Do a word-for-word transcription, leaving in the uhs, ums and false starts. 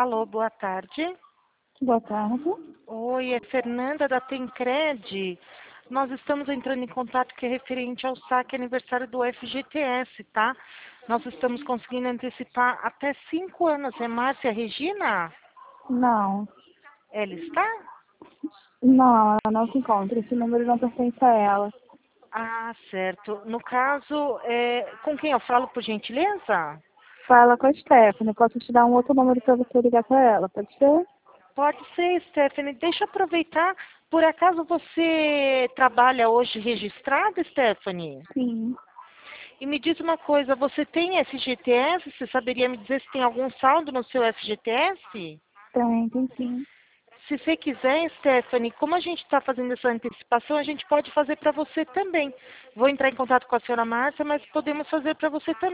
Alô, boa tarde. Boa tarde. Oi, é Fernanda da Tencred. Nós estamos entrando em contato que é referente ao saque aniversário do F G T S, tá? Nós estamos conseguindo antecipar até cinco anos. É Márcia Regina? Não, Ela está? não, ela não se encontra. Esse número não pertence a ela. Ah, certo. No caso, é... com quem eu falo, por gentileza? Fala com a Stephanie. Posso te dar um outro número para você ligar para ela, pode ser? Pode ser, Stephanie. Deixa eu aproveitar. Por acaso você trabalha hoje registrada, Stephanie? Sim, E me diz uma coisa, você tem F G T S? Você saberia me dizer se tem algum saldo no seu F G T S? tem, tem sim. Se você quiser, Stephanie, como a gente está fazendo essa antecipação, a gente pode fazer para você também. Vou entrar em contato com a senhora Márcia, mas podemos fazer para você também.